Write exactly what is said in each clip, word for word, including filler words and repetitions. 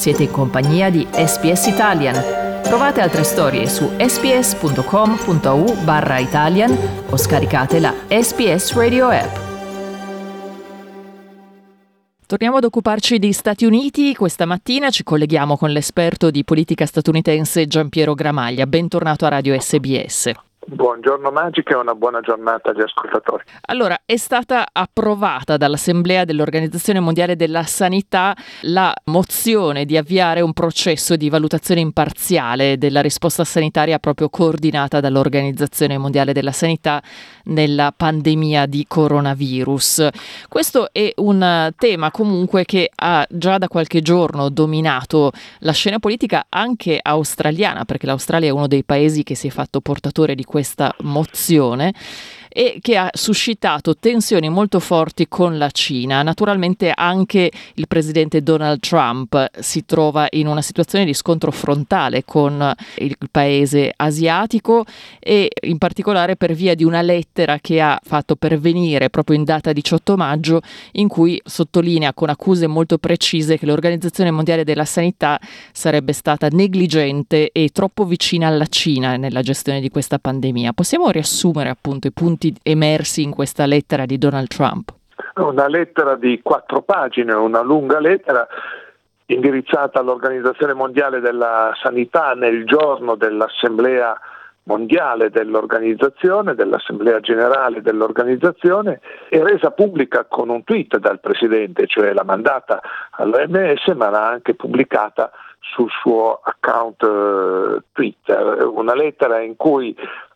Siete in compagnia di S B S Italian. Trovate altre storie su sbs.com.au barra Italian o scaricate la S B S Radio app. Torniamo ad occuparci di Stati Uniti. Questa mattina ci colleghiamo con l'esperto di politica statunitense Giampiero Gramaglia. Bentornato a Radio S B S. Buongiorno Magica e una buona giornata agli ascoltatori. Allora, è stata approvata dall'Assemblea dell'Organizzazione Mondiale della Sanità la mozione di avviare un processo di valutazione imparziale della risposta sanitaria proprio coordinata dall'Organizzazione Mondiale della Sanità nella pandemia di coronavirus. Questo è un tema comunque che ha già da qualche giorno dominato la scena politica anche australiana, perché l'Australia è uno dei paesi che si è fatto portatore di questa mozione e che ha suscitato tensioni molto forti con la Cina. Naturalmente anche il presidente Donald Trump si trova in una situazione di scontro frontale con il paese asiatico e in particolare per via di una lettera che ha fatto pervenire proprio in data diciotto maggio, in cui sottolinea con accuse molto precise che l'Organizzazione Mondiale della Sanità sarebbe stata negligente e troppo vicina alla Cina nella gestione di questa pandemia. Possiamo riassumere appunto i punti emersi in questa lettera di Donald Trump? Una lettera di quattro pagine, una lunga lettera indirizzata all'Organizzazione Mondiale della Sanità nel giorno dell'Assemblea Mondiale dell'Organizzazione, dell'Assemblea Generale dell'Organizzazione, e resa pubblica con un tweet dal Presidente, cioè l'ha mandata all'O M S ma l'ha anche pubblicata sul suo account uh, Twitter, una lettera in cui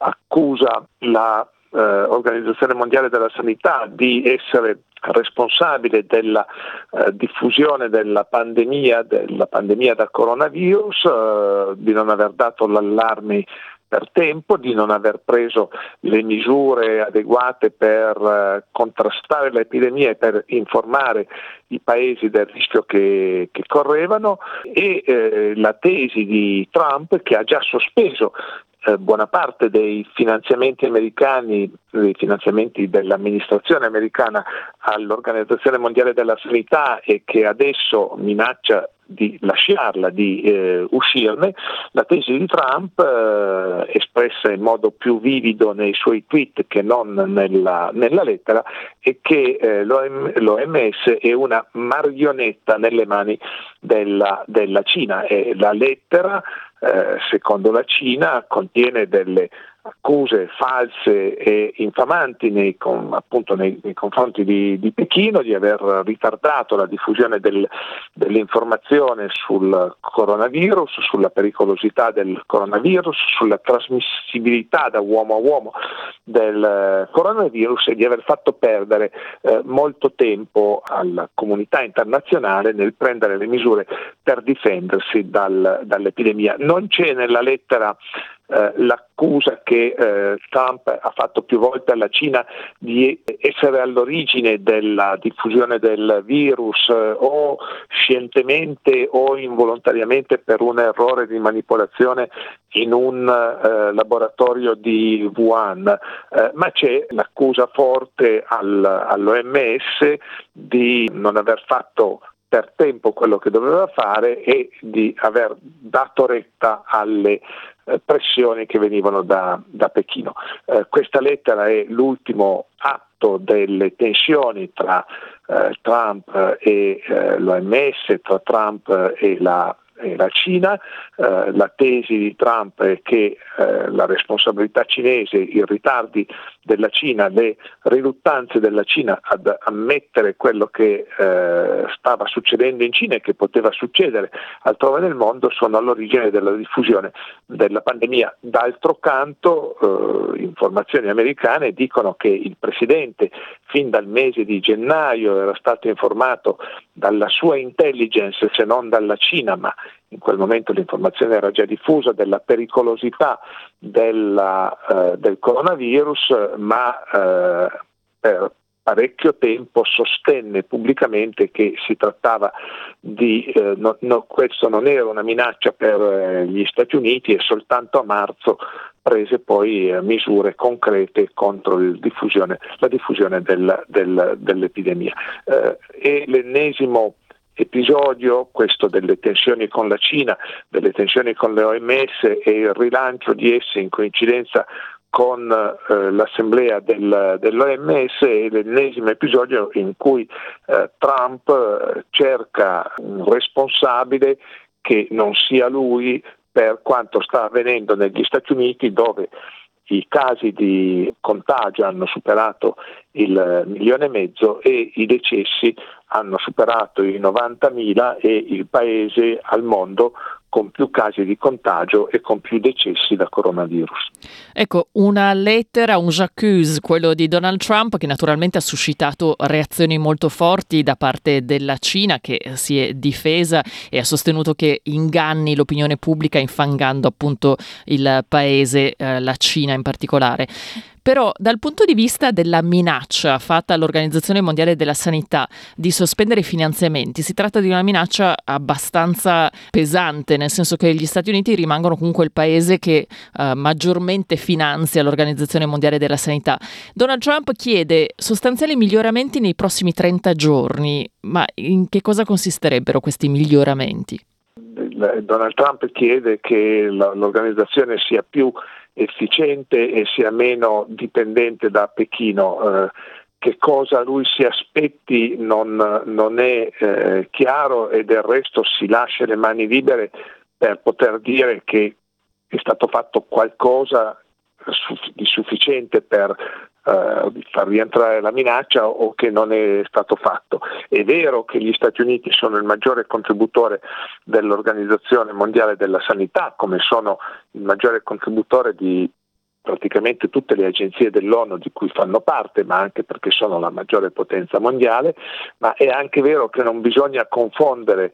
accusa la Uh, Organizzazione Mondiale della Sanità di essere responsabile della uh, diffusione della pandemia, della pandemia da coronavirus, uh, di non aver dato l'allarme per tempo, di non aver preso le misure adeguate per uh, contrastare l'epidemia e per informare i paesi del rischio che, che correvano, e eh, la tesi di Trump, che ha già sospeso Eh, buona parte dei finanziamenti americani, dei finanziamenti dell'amministrazione americana all'Organizzazione Mondiale della Sanità, e che adesso minaccia di lasciarla, di eh, uscirne. La tesi di Trump, eh, espressa in modo più vivido nei suoi tweet che non nella, nella lettera, è che eh, l'O M S è una marionetta nelle mani della, della Cina, e la lettera Eh, secondo la Cina contiene delle accuse false e infamanti nei, con, appunto nei, nei confronti di, di Pechino, di aver ritardato la diffusione del, dell'informazione sul coronavirus, sulla pericolosità del coronavirus, sulla trasmissibilità da uomo a uomo del coronavirus, e di aver fatto perdere eh, molto tempo alla comunità internazionale nel prendere le misure per difendersi dal, dall'epidemia. Non c'è nella lettera eh, l'accusa che eh, Trump ha fatto più volte alla Cina di essere all'origine della diffusione del virus, eh, o scientemente o involontariamente per un errore di manipolazione in un eh, laboratorio di Wuhan, eh, ma c'è l'accusa forte al, all'O M S di non aver fatto per tempo quello che doveva fare e di aver dato retta alle eh, pressioni che venivano da, da Pechino. Eh, questa lettera è l'ultimo atto delle tensioni tra eh, Trump e eh, l'O M S, tra Trump e la e la Cina. Eh, la tesi di Trump è che eh, la responsabilità cinese, i ritardi della Cina, le riluttanze della Cina ad ammettere quello che eh, stava succedendo in Cina e che poteva succedere altrove nel mondo, sono all'origine della diffusione della pandemia. D'altro canto, eh, informazioni americane dicono che il presidente fin dal mese di gennaio era stato informato dalla sua intelligence, se non dalla Cina, ma in quel momento l'informazione era già diffusa, della pericolosità della, eh, del coronavirus, ma eh, per parecchio tempo sostenne pubblicamente che si trattava di, eh, no, no, questo non era una minaccia per eh, gli Stati Uniti, e soltanto a marzo prese poi eh, misure concrete contro il diffusione, la diffusione del, del, dell'epidemia. Eh, è l'ennesimo episodio, questo delle tensioni con la Cina, delle tensioni con le O M S e il rilancio di esse in coincidenza con eh, l'assemblea del, dell'O M S, è l'ennesimo episodio in cui eh, Trump eh, cerca un responsabile che non sia lui per quanto sta avvenendo negli Stati Uniti, dove i casi di contagio hanno superato il milione e mezzo e i decessi hanno superato i novantamila, e il paese al mondo con più casi di contagio e con più decessi da coronavirus. Ecco, una lettera, un j'accuse, quello di Donald Trump, che naturalmente ha suscitato reazioni molto forti da parte della Cina, che si è difesa e ha sostenuto che inganni l'opinione pubblica infangando appunto il paese, eh, la Cina in particolare. Però dal punto di vista della minaccia fatta all'Organizzazione Mondiale della Sanità di sospendere i finanziamenti, si tratta di una minaccia abbastanza pesante, nel senso che gli Stati Uniti rimangono comunque il paese che eh, maggiormente finanzia l'Organizzazione Mondiale della Sanità. Donald Trump chiede sostanziali miglioramenti nei prossimi trenta giorni, ma in che cosa consisterebbero questi miglioramenti? Donald Trump chiede che l'organizzazione sia più efficiente e sia meno dipendente da Pechino. Eh, che cosa lui si aspetti non, non è eh, chiaro, e del resto si lascia le mani libere per poter dire che è stato fatto qualcosa di sufficiente per Uh, far rientrare la minaccia, o che non è stato fatto. È vero che gli Stati Uniti sono il maggiore contributore dell'Organizzazione Mondiale della Sanità, come sono il maggiore contributore di praticamente tutte le agenzie dell'ONU di cui fanno parte, ma anche perché sono la maggiore potenza mondiale, ma è anche vero che non bisogna confondere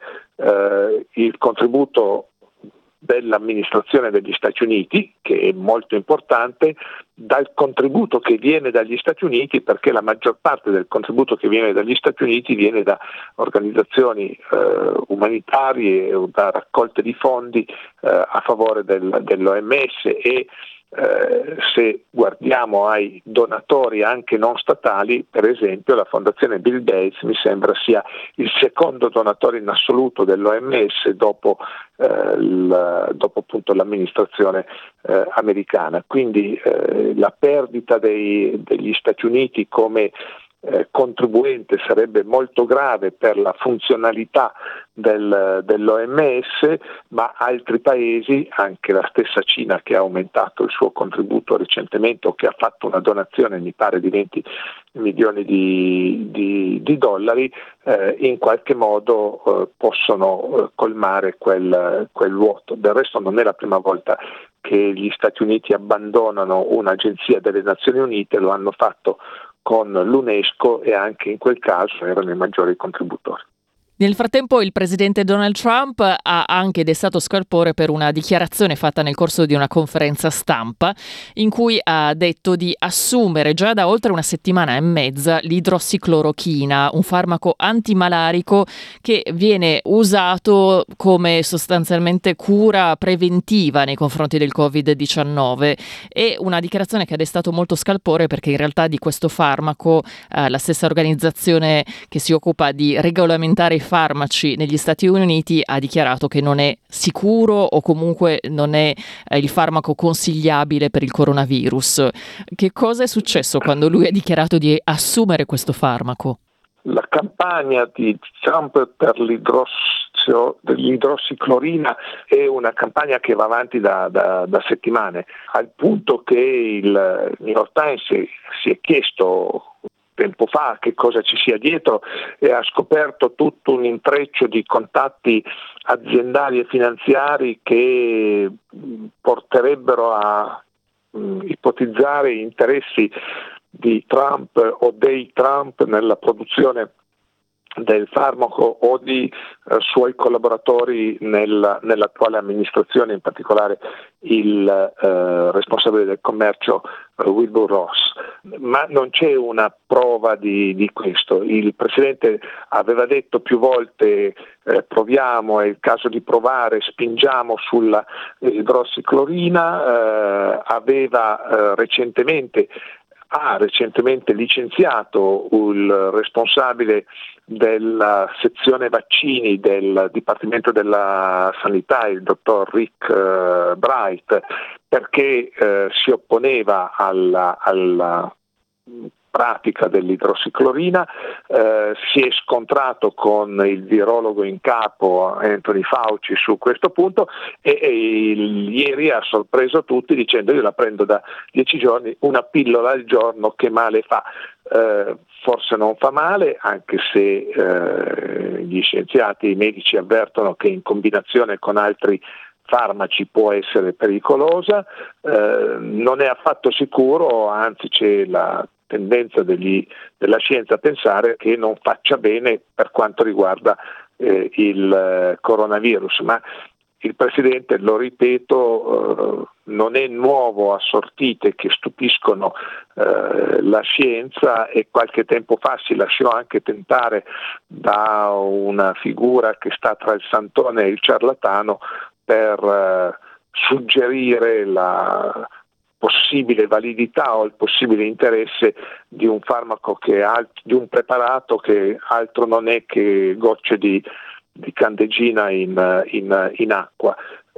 uh, il contributo dell'amministrazione degli Stati Uniti, che è molto importante, dal contributo che viene dagli Stati Uniti, perché la maggior parte del contributo che viene dagli Stati Uniti viene da organizzazioni eh, umanitarie o da raccolte di fondi eh, a favore del, dell'O M S, e Eh, se guardiamo ai donatori anche non statali, per esempio la Fondazione Bill Gates mi sembra sia il secondo donatore in assoluto dell'O M S dopo, eh, il, dopo appunto l'amministrazione eh, americana. Quindi eh, la perdita dei, degli Stati Uniti come Eh, contribuente sarebbe molto grave per la funzionalità del, dell'O M S, ma altri paesi, anche la stessa Cina che ha aumentato il suo contributo recentemente, o che ha fatto una donazione mi pare di venti milioni di, di, di dollari, eh, in qualche modo eh, possono eh, colmare quel, quel vuoto. Del resto non è la prima volta che gli Stati Uniti abbandonano un'agenzia delle Nazioni Unite, lo hanno fatto con l'UNESCO e anche in quel caso erano i maggiori contributori. Nel frattempo il presidente Donald Trump ha anche destato scalpore per una dichiarazione fatta nel corso di una conferenza stampa in cui ha detto di assumere già da oltre una settimana e mezza l'idrossiclorochina, un farmaco antimalarico che viene usato come sostanzialmente cura preventiva nei confronti del covid diciannove. È una dichiarazione che ha destato molto scalpore perché in realtà di questo farmaco eh, la stessa organizzazione che si occupa di regolamentare i farmaci negli Stati Uniti ha dichiarato che non è sicuro, o comunque non è eh, il farmaco consigliabile per il coronavirus. Che cosa è successo quando lui ha dichiarato di assumere questo farmaco? La campagna di Trump per l'idrossiclorina è una campagna che va avanti da, da, da settimane, al punto che il New York Times si è chiesto tempo fa che cosa ci sia dietro, e ha scoperto tutto un intreccio di contatti aziendali e finanziari che porterebbero a mh, ipotizzare interessi di Trump o dei Trump nella produzione del farmaco o di eh, suoi collaboratori nel, nell'attuale amministrazione, in particolare il eh, responsabile del commercio eh, Wilbur Ross. Ma non c'è una prova di, di questo. Il Presidente aveva detto più volte eh, proviamo, è il caso di provare, spingiamo sulla idrossiclorina, eh, aveva eh, recentemente ha recentemente licenziato il responsabile della sezione vaccini del Dipartimento della Sanità, il dottor Rick eh, Bright, perché eh, si opponeva alla, alla pratica dell'idrossiclorina, eh, si è scontrato con il virologo in capo Anthony Fauci su questo punto e, e il, ieri ha sorpreso tutti dicendo: io la prendo da dieci giorni, una pillola al giorno, che male fa? Eh, forse non fa male, anche se eh, gli scienziati e i medici avvertono che in combinazione con altri farmaci può essere pericolosa, eh, non è affatto sicuro, anzi c'è la tendenza degli, della scienza a pensare che non faccia bene per quanto riguarda eh, il eh, coronavirus, ma il Presidente, lo ripeto, eh, non è nuovo a sortite che stupiscono eh, la scienza, e qualche tempo fa si lasciò anche tentare da una figura che sta tra il santone e il ciarlatano per eh, suggerire la possibile validità o il possibile interesse di un farmaco che alt- di un preparato che altro non è che gocce di, di candeggina in, in, in acqua.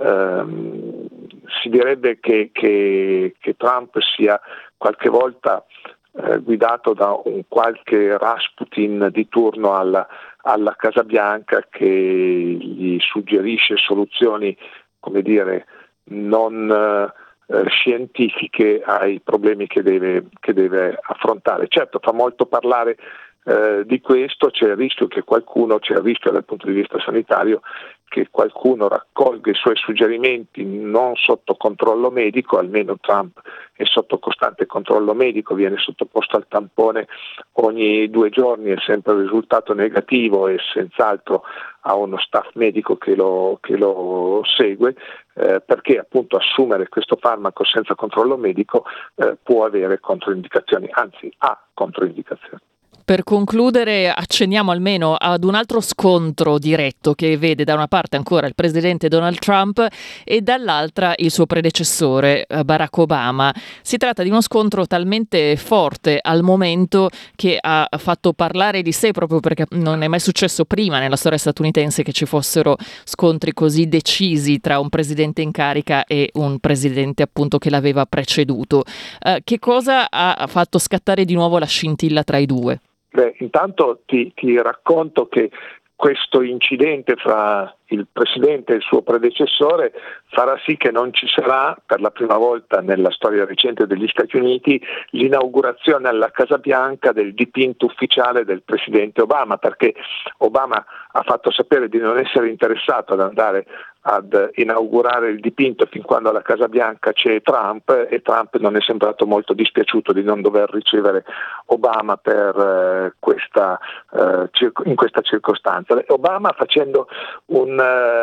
Um, si direbbe che, che, che Trump sia qualche volta eh, guidato da un qualche Rasputin di turno alla, alla Casa Bianca, che gli suggerisce soluzioni, come dire, non eh, Eh, scientifiche ai problemi che deve, che deve affrontare. Certo, fa molto parlare eh, di questo, c'è il rischio che qualcuno, c'è il rischio dal punto di vista sanitario, che qualcuno raccolga i suoi suggerimenti non sotto controllo medico. Almeno Trump è sotto costante controllo medico, viene sottoposto al tampone ogni due giorni, è sempre il risultato negativo e senz'altro ha uno staff medico che lo, che lo segue, eh, perché appunto assumere questo farmaco senza controllo medico eh, può avere controindicazioni, anzi ha controindicazioni. Per concludere, accenniamo almeno ad un altro scontro diretto che vede da una parte ancora il presidente Donald Trump e dall'altra il suo predecessore Barack Obama. Si tratta di uno scontro talmente forte al momento che ha fatto parlare di sé, proprio perché non è mai successo prima nella storia statunitense che ci fossero scontri così decisi tra un presidente in carica e un presidente appunto che l'aveva preceduto. Eh, che cosa ha fatto scattare di nuovo la scintilla tra i due? Beh, intanto ti, ti racconto che questo incidente fra il Presidente e il suo predecessore farà sì che non ci sarà, per la prima volta nella storia recente degli Stati Uniti, l'inaugurazione alla Casa Bianca del dipinto ufficiale del Presidente Obama, perché Obama ha fatto sapere di non essere interessato ad andare ad inaugurare il dipinto fin quando alla Casa Bianca c'è Trump, e Trump non è sembrato molto dispiaciuto di non dover ricevere Obama per eh, questa, eh, circo, in questa circostanza. Obama, facendo un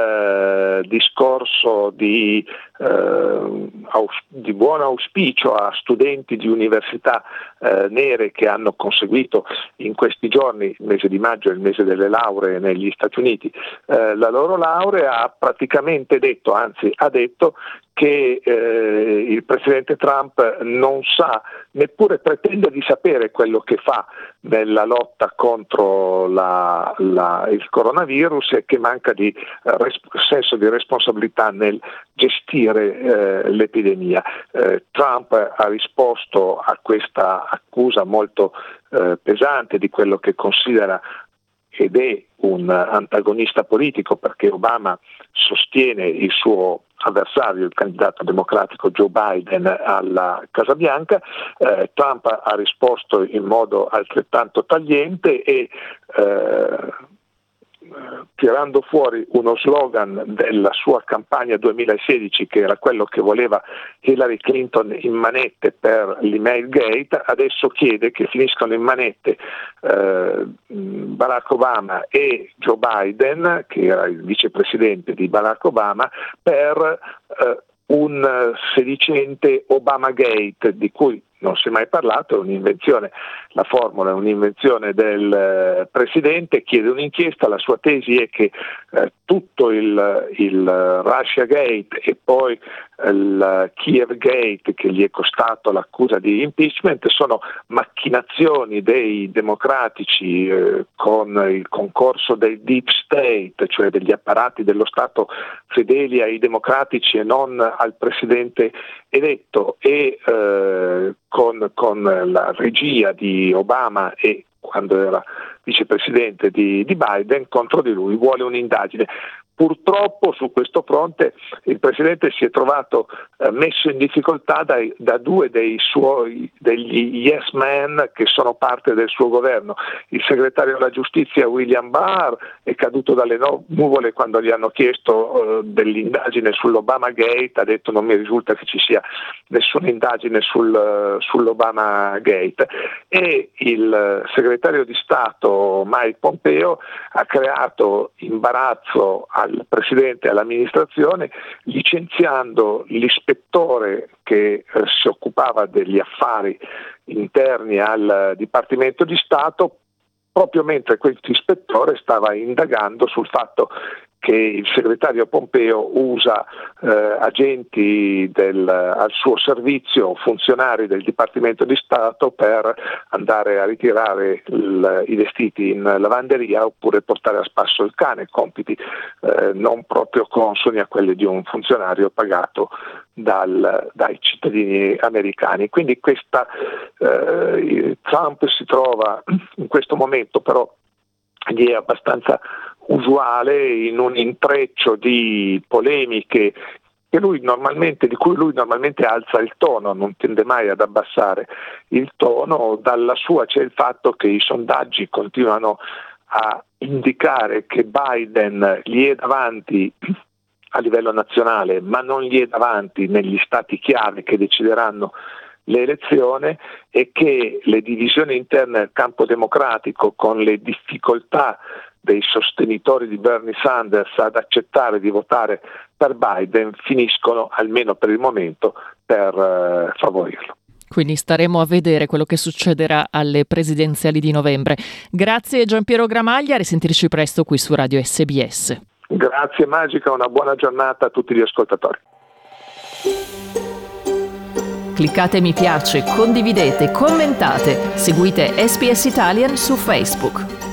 eh, discorso di, eh, aus- di buon auspicio a studenti di università eh, nere che hanno conseguito in questi giorni, il mese di maggio è il mese delle lauree negli Stati Uniti, eh, la loro laurea, ha praticamente detto, anzi ha detto che eh, il presidente Trump non sa, neppure pretende di sapere quello che fa nella lotta contro la, la, il coronavirus, e che manca di eh, res- senso di responsabilità nel gestire eh, l'epidemia. Eh, Trump ha risposto a questa accusa molto eh, pesante di quello che considera ed è un antagonista politico, perché Obama sostiene il suo avversario, il candidato democratico Joe Biden, alla Casa Bianca. eh, Trump ha risposto in modo altrettanto tagliente e eh, tirando fuori uno slogan della sua campagna duemilasedici, che era quello che voleva Hillary Clinton in manette per l'email gate, adesso chiede che finiscano in manette eh, Barack Obama e Joe Biden, che era il vicepresidente di Barack Obama, per eh, un sedicente Obamagate, di cui non si è mai parlato, è un'invenzione, la formula è un'invenzione del eh, Presidente, chiede un'inchiesta, la sua tesi è che eh, tutto il, il Russia Gate e poi il Kiev Gate, che gli è costato l'accusa di impeachment, sono macchinazioni dei democratici eh, con il concorso del deep state, cioè degli apparati dello Stato fedeli ai democratici e non al Presidente eletto, e eh, con, con la regia di Obama e quando era vicepresidente di, di Biden contro di lui, vuole un'indagine. Purtroppo su questo fronte il Presidente si è trovato eh, messo in difficoltà dai, da due dei suoi degli yes men che sono parte del suo governo. Il segretario della giustizia William Barr è caduto dalle no- nuvole quando gli hanno chiesto eh, dell'indagine sull'Obama Gate, ha detto non mi risulta che ci sia nessuna indagine sul, uh, sull'Obama Gate, e il segretario di Stato Mike Pompeo ha creato imbarazzo al Presidente e all'amministrazione licenziando l'ispettore che eh, si occupava degli affari interni al Dipartimento di Stato, proprio mentre questo ispettore stava indagando sul fatto che il segretario Pompeo usa eh, agenti del, al suo servizio, funzionari del Dipartimento di Stato, per andare a ritirare il, i vestiti in lavanderia oppure portare a spasso il cane, compiti eh, non proprio consoni a quelli di un funzionario pagato dal, dai cittadini americani. Quindi questa, eh, Trump si trova in questo momento, però gli è abbastanza usuale, in un intreccio di polemiche che lui normalmente, di cui lui normalmente alza il tono, non tende mai ad abbassare il tono. Dalla sua c'è il fatto che i sondaggi continuano a indicare che Biden gli è davanti a livello nazionale, ma non gli è davanti negli stati chiave che decideranno l'elezione, e che le divisioni interne al campo democratico, con le difficoltà dei sostenitori di Bernie Sanders ad accettare di votare per Biden, finiscono, almeno per il momento, per eh, favorirlo. Quindi staremo a vedere quello che succederà alle presidenziali di novembre. Grazie Giampiero Gramaglia, a risentirci presto qui su Radio S B S. Grazie Magica, una buona giornata a tutti gli ascoltatori. Cliccate mi piace, condividete, commentate, seguite S B S Italian su Facebook.